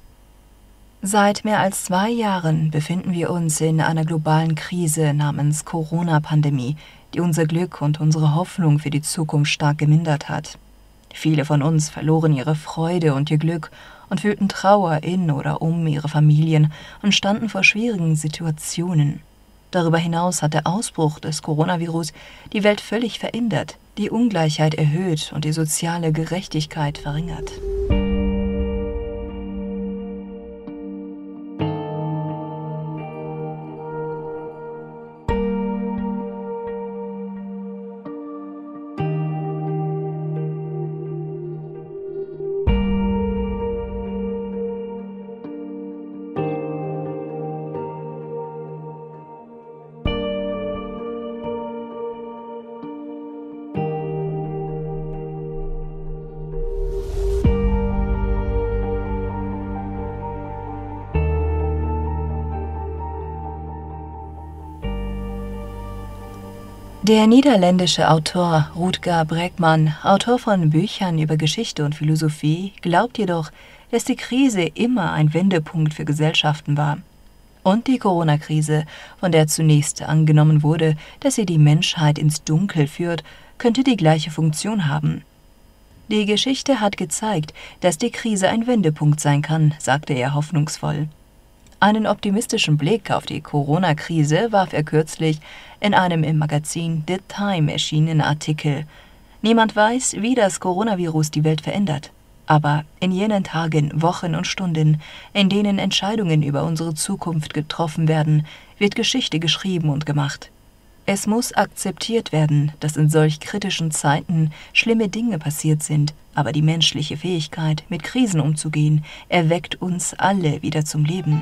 Seit mehr als zwei Jahren befinden wir uns in einer globalen Krise namens Corona-Pandemie, die unser Glück und unsere Hoffnung für die Zukunft stark gemindert hat. Viele von uns verloren ihre Freude und ihr Glück und fühlten Trauer in oder um ihre Familien und standen vor schwierigen Situationen. Darüber hinaus hat der Ausbruch des Coronavirus die Welt völlig verändert, die Ungleichheit erhöht und die soziale Gerechtigkeit verringert. Der niederländische Autor Rutger Bregman, Autor von Büchern über Geschichte und Philosophie, glaubt jedoch, dass die Krise immer ein Wendepunkt für Gesellschaften war. Und die Corona-Krise, von der zunächst angenommen wurde, dass sie die Menschheit ins Dunkel führt, könnte die gleiche Funktion haben. Die Geschichte hat gezeigt, dass die Krise ein Wendepunkt sein kann, sagte er hoffnungsvoll. Einen optimistischen Blick auf die Corona-Krise warf er kürzlich in einem im Magazin The Time erschienenen Artikel. Niemand weiß, wie das Coronavirus die Welt verändert. Aber in jenen Tagen, Wochen und Stunden, in denen Entscheidungen über unsere Zukunft getroffen werden, wird Geschichte geschrieben und gemacht. Es muss akzeptiert werden, dass in solch kritischen Zeiten schlimme Dinge passiert sind, aber die menschliche Fähigkeit, mit Krisen umzugehen, erweckt uns alle wieder zum Leben.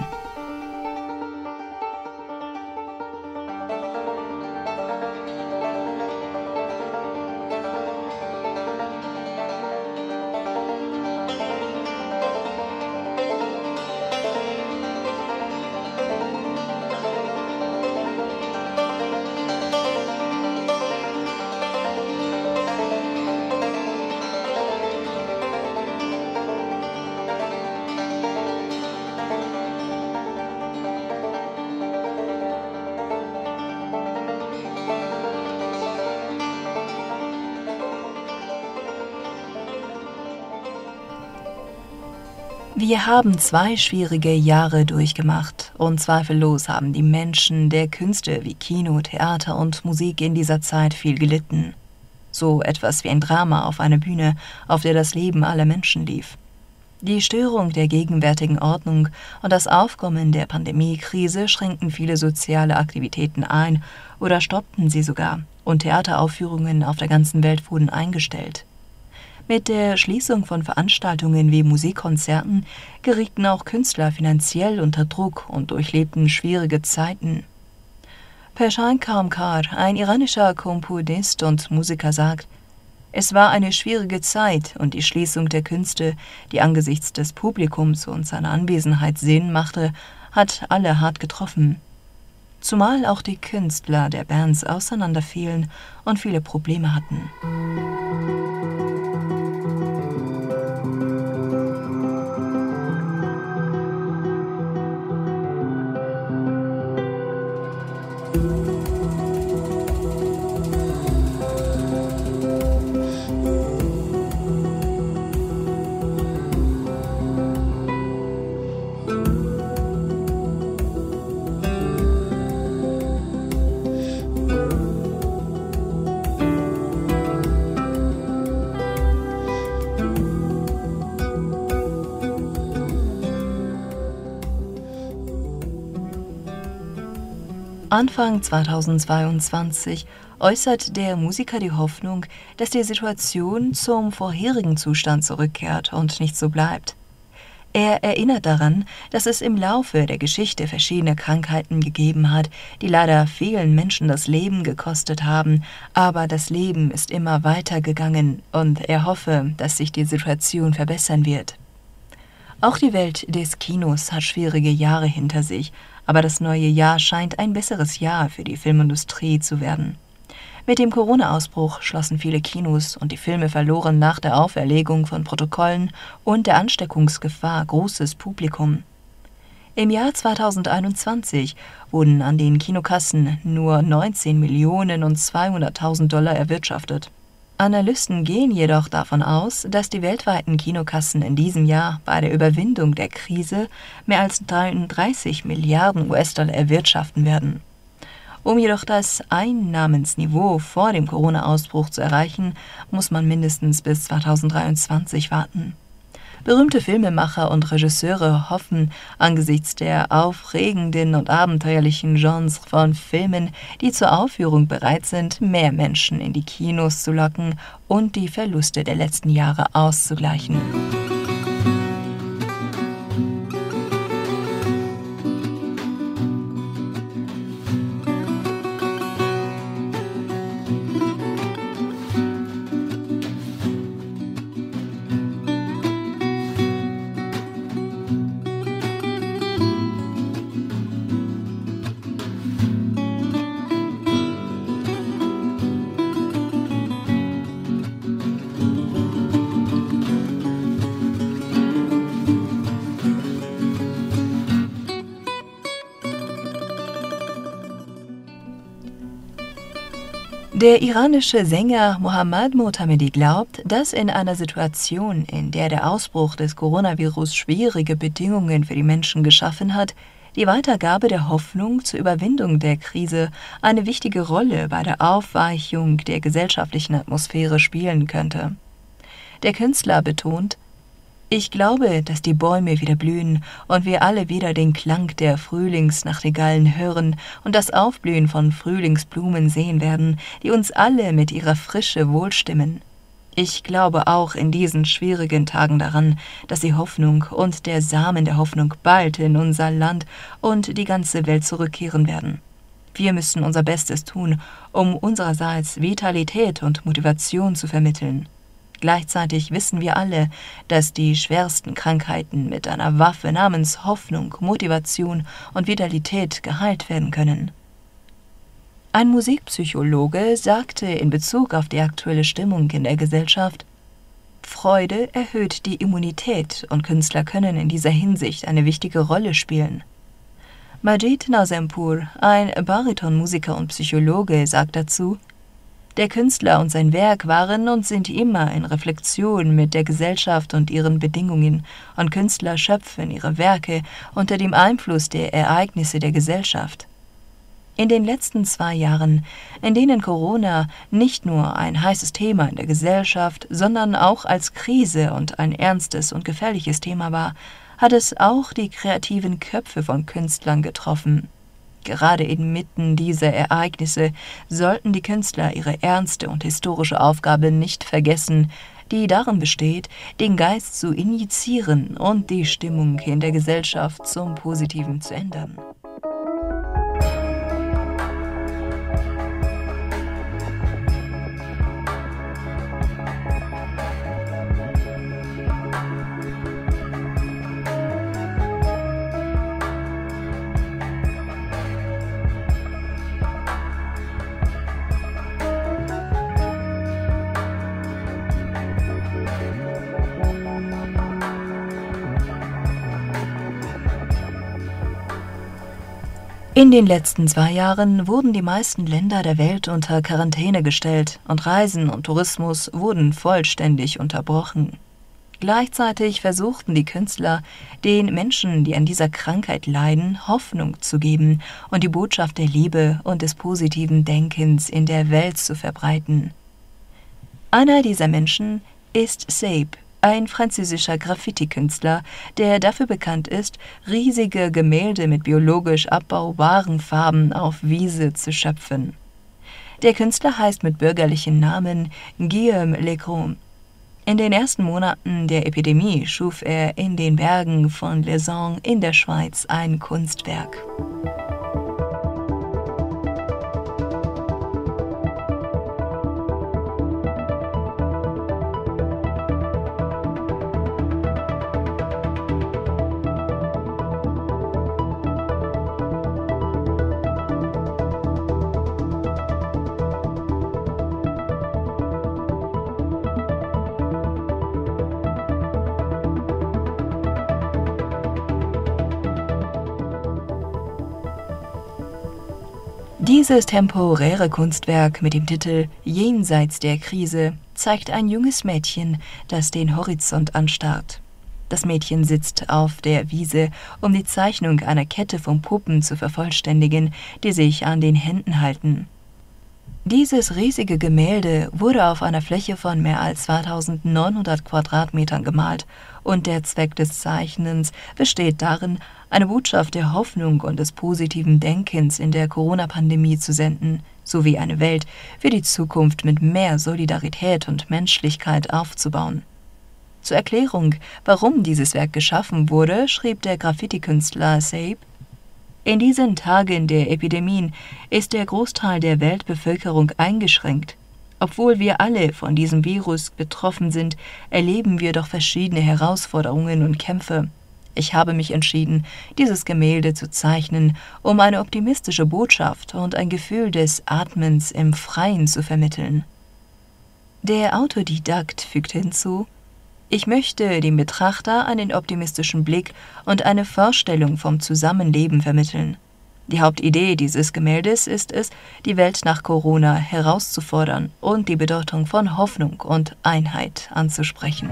Wir haben zwei schwierige Jahre durchgemacht und zweifellos haben die Menschen der Künste wie Kino, Theater und Musik in dieser Zeit viel gelitten. So etwas wie ein Drama auf einer Bühne, auf der das Leben aller Menschen lief. Die Störung der gegenwärtigen Ordnung und das Aufkommen der Pandemiekrise schränkten viele soziale Aktivitäten ein oder stoppten sie sogar, und Theateraufführungen auf der ganzen Welt wurden eingestellt. Mit der Schließung von Veranstaltungen wie Musikkonzerten gerieten auch Künstler finanziell unter Druck und durchlebten schwierige Zeiten. Peshain Kamkar, ein iranischer Komponist und Musiker, sagt: Es war eine schwierige Zeit und die Schließung der Künste, die angesichts des Publikums und seiner Anwesenheit Sinn machte, hat alle hart getroffen. Zumal auch die Künstler der Bands auseinanderfielen und viele Probleme hatten. Anfang zweitausendzweiundzwanzig äußert der Musiker die Hoffnung, dass die Situation zum vorherigen Zustand zurückkehrt und nicht so bleibt. Er erinnert daran, dass es im Laufe der Geschichte verschiedene Krankheiten gegeben hat, die leider vielen Menschen das Leben gekostet haben, aber das Leben ist immer weitergegangen und er hoffe, dass sich die Situation verbessern wird. Auch die Welt des Kinos hat schwierige Jahre hinter sich, aber das neue Jahr scheint ein besseres Jahr für die Filmindustrie zu werden. Mit dem Corona-Ausbruch schlossen viele Kinos und die Filme verloren nach der Auferlegung von Protokollen und der Ansteckungsgefahr großes Publikum. Im Jahr zweitausendeinundzwanzig wurden an den Kinokassen nur neunzehn Millionen und zweihunderttausend Dollar erwirtschaftet. Analysten gehen jedoch davon aus, dass die weltweiten Kinokassen in diesem Jahr bei der Überwindung der Krise mehr als dreiunddreißig Milliarden U S-Dollar erwirtschaften werden. Um jedoch das Einnahmensniveau vor dem Corona-Ausbruch zu erreichen, muss man mindestens bis zweitausenddreiundzwanzig warten. Berühmte Filmemacher und Regisseure hoffen, angesichts der aufregenden und abenteuerlichen Genres von Filmen, die zur Aufführung bereit sind, mehr Menschen in die Kinos zu locken und die Verluste der letzten Jahre auszugleichen. Der iranische Sänger Mohammad Motamedi glaubt, dass in einer Situation, in der der Ausbruch des Coronavirus schwierige Bedingungen für die Menschen geschaffen hat, die Weitergabe der Hoffnung zur Überwindung der Krise eine wichtige Rolle bei der Aufweichung der gesellschaftlichen Atmosphäre spielen könnte. Der Künstler betont: Ich glaube, dass die Bäume wieder blühen und wir alle wieder den Klang der Frühlingsnachtigallen hören und das Aufblühen von Frühlingsblumen sehen werden, die uns alle mit ihrer Frische wohlstimmen. Ich glaube auch in diesen schwierigen Tagen daran, dass die Hoffnung und der Samen der Hoffnung bald in unser Land und die ganze Welt zurückkehren werden. Wir müssen unser Bestes tun, um unsererseits Vitalität und Motivation zu vermitteln. Gleichzeitig wissen wir alle, dass die schwersten Krankheiten mit einer Waffe namens Hoffnung, Motivation und Vitalität geheilt werden können. Ein Musikpsychologe sagte in Bezug auf die aktuelle Stimmung in der Gesellschaft: Freude erhöht die Immunität und Künstler können in dieser Hinsicht eine wichtige Rolle spielen. Majid Nazempur, ein Baritonmusiker und Psychologe, sagt dazu: Der Künstler und sein Werk waren und sind immer in Reflexion mit der Gesellschaft und ihren Bedingungen, und Künstler schöpfen ihre Werke unter dem Einfluss der Ereignisse der Gesellschaft. In den letzten zwei Jahren, in denen Corona nicht nur ein heißes Thema in der Gesellschaft, sondern auch als Krise und ein ernstes und gefährliches Thema war, hat es auch die kreativen Köpfe von Künstlern getroffen. Gerade inmitten dieser Ereignisse sollten die Künstler ihre ernste und historische Aufgabe nicht vergessen, die darin besteht, den Geist zu injizieren und die Stimmung in der Gesellschaft zum Positiven zu ändern. In den letzten zwei Jahren wurden die meisten Länder der Welt unter Quarantäne gestellt und Reisen und Tourismus wurden vollständig unterbrochen. Gleichzeitig versuchten die Künstler, den Menschen, die an dieser Krankheit leiden, Hoffnung zu geben und die Botschaft der Liebe und des positiven Denkens in der Welt zu verbreiten. Einer dieser Menschen ist Sabe, ein französischer Graffiti-Künstler, der dafür bekannt ist, riesige Gemälde mit biologisch abbaubaren Farben auf Wiese zu schöpfen. Der Künstler heißt mit bürgerlichen Namen Guillaume Legrand. In den ersten Monaten der Epidemie schuf er in den Bergen von Lausanne in der Schweiz ein Kunstwerk. Dieses temporäre Kunstwerk mit dem Titel »Jenseits der Krise« zeigt ein junges Mädchen, das den Horizont anstarrt. Das Mädchen sitzt auf der Wiese, um die Zeichnung einer Kette von Puppen zu vervollständigen, die sich an den Händen halten. Dieses riesige Gemälde wurde auf einer Fläche von mehr als zweitausendneunhundert Quadratmetern gemalt und der Zweck des Zeichnens besteht darin, eine Botschaft der Hoffnung und des positiven Denkens in der Corona-Pandemie zu senden, sowie eine Welt für die Zukunft mit mehr Solidarität und Menschlichkeit aufzubauen. Zur Erklärung, warum dieses Werk geschaffen wurde, schrieb der Graffiti-Künstler Sabe: In diesen Tagen der Epidemien ist der Großteil der Weltbevölkerung eingeschränkt. Obwohl wir alle von diesem Virus betroffen sind, erleben wir doch verschiedene Herausforderungen und Kämpfe. Ich habe mich entschieden, dieses Gemälde zu zeichnen, um eine optimistische Botschaft und ein Gefühl des Atmens im Freien zu vermitteln. Der Autodidakt fügt hinzu: Ich möchte dem Betrachter einen optimistischen Blick und eine Vorstellung vom Zusammenleben vermitteln. Die Hauptidee dieses Gemäldes ist es, die Welt nach Corona herauszufordern und die Bedeutung von Hoffnung und Einheit anzusprechen.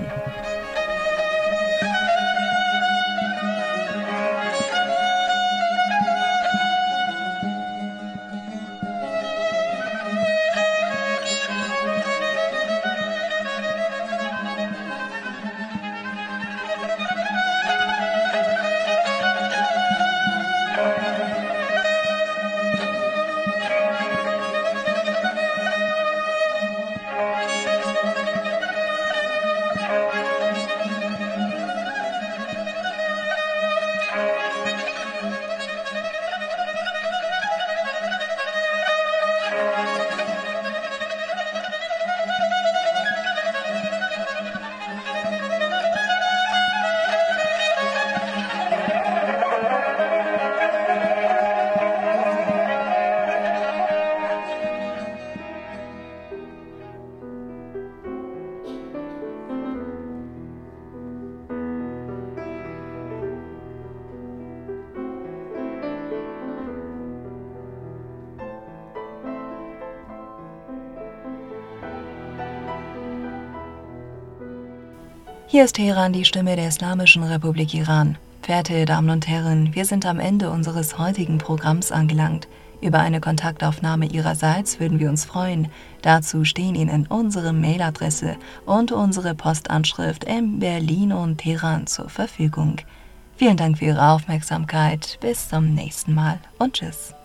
Hier ist Teheran, die Stimme der Islamischen Republik Iran. Verehrte Damen und Herren, wir sind am Ende unseres heutigen Programms angelangt. Über eine Kontaktaufnahme Ihrerseits würden wir uns freuen. Dazu stehen Ihnen unsere Mailadresse und unsere Postanschrift in Berlin und Teheran zur Verfügung. Vielen Dank für Ihre Aufmerksamkeit. Bis zum nächsten Mal und tschüss.